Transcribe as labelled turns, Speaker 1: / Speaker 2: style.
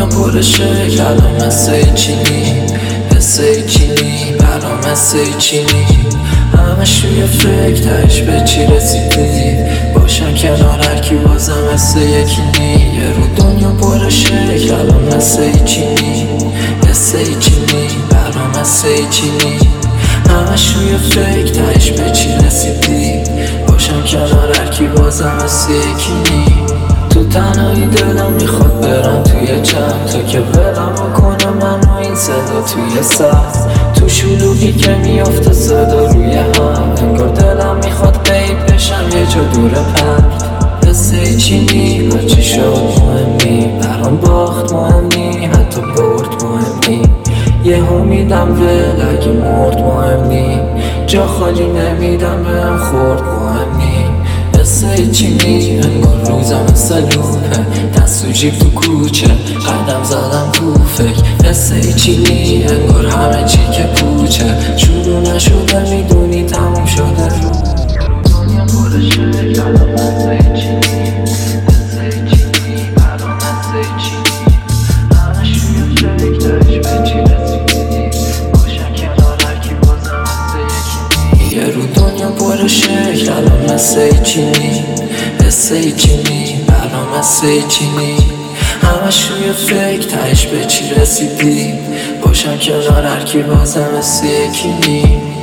Speaker 1: دنیا پر شکل الان مثل چینی، حسه چینی برام مثل چینی. همش روی فکر تهش به چی رسیدی، باشم کنار هرکی بازم مثل یکی نی. یه رو دنیا پر شکل الان مثل چینی، حسه چینی برام مثل چینی. همش روی فکر تهش به چی رسیدی، باشم کنار هرکی بازم مثل یکی نی. تو تنهایی دلم میخواد برم توی چند تا که ولم کنم من و این صدا توی سر. تو شلوغی که میافته صدا روی هم، انگار دلم میخواد غیب بشم یه جا دور پرد. قصه چینی هرچی شد مهمی، برام باخت مهمی حتی برد مهمی. یهو میدم ول اگه مرد مهم نی، جا خالی نمیدم بهم خورد مهم نی. قصه چینی انگار روزم مثل لوپه، دست تو جیب تو کوچه قدم زدم تو فکر. قصه چینی انگار همه چی که پوچه، شروع نشده میدونی تموم شده رو. دنیا پر شکل الان مثل چینی، قصه چینی برام مثل چینی. همش روی فکر تهش به چی رسیدی، باشم کنار هرکی بازم مثل یکی نی. یه رو دنیا پر شکل الان مثل چینی، قصه چینی برام مثل چینی. همش روی فکر تهش به چی رسیدی، باشم کنار هرکی بازم مثل یکی نی.